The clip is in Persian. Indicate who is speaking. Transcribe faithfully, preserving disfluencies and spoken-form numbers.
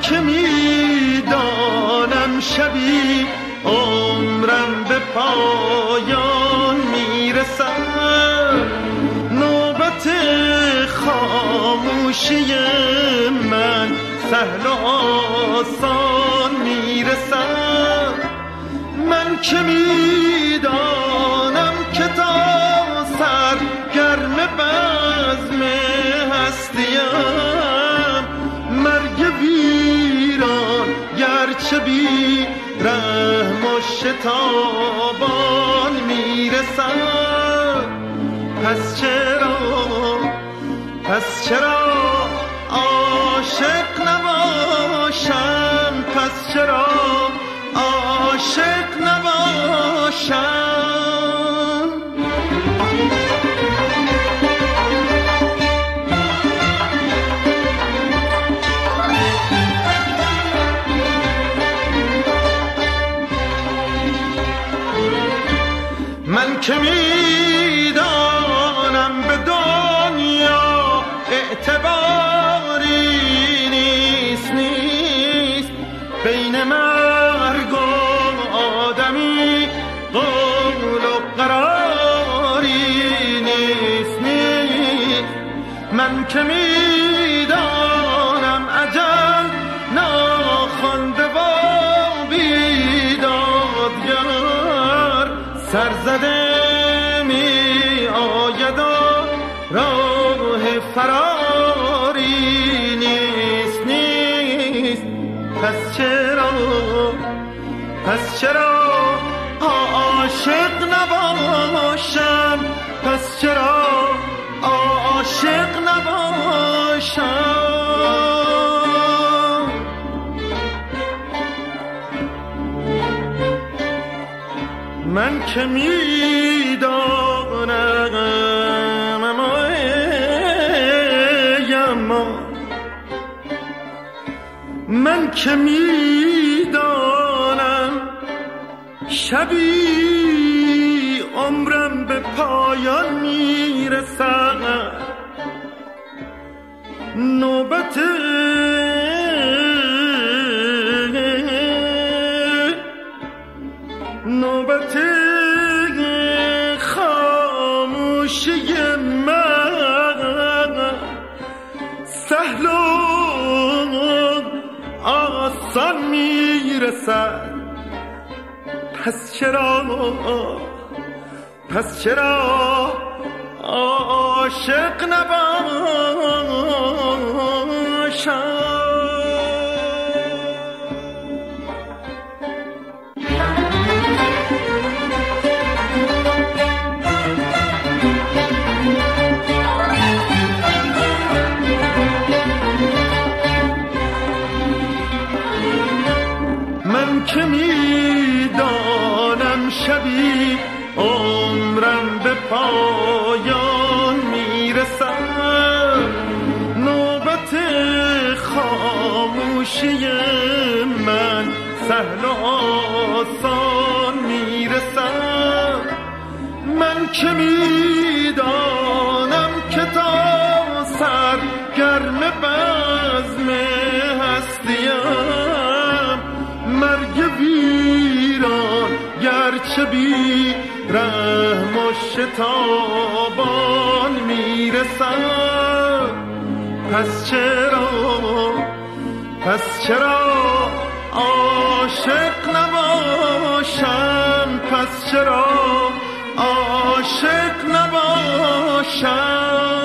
Speaker 1: که میدانم شبی عمرم به پایان میرسد، نوبت خاموشی من سهل و آسان میرسد. من که میدانم که تا سر گرم بزم هستیم، مرگ ویران گرچه بی رحم و شتابان میرسد. پس چرا پس چرا عاشق نباشم، پس چرا عاشق نباشم. من که میدانم به دنیا اعتباری نیست نیست، بین مرگ و آدمی قول و قراری نیست نیست. من که میدانم اجل ناخوانده و بیدادگر سرزده می آید و راه فراری نیست نیست. پس چرا پس چرا عاشق نباشم، پس چرا عاشق نباشم. من که میدانم اما اما من که میدانم شبی عمرم به پایان میرسد، نوبت نوبت خاموشی من سهل و آسان میرسد. پس چرا پس چرا عاشق نباشم. من که میدانم شبی عمرم به پایان میرسد، نوبت خاموشی من سهل و آسان میرسد. من که میدانم که تا سر گرم بزم هستیم، مرگ ویران گرچه بی رحم و شتابان میرسد. پس چرا پس چرا عاشق نباشم، پس چرا عاشق نباشم.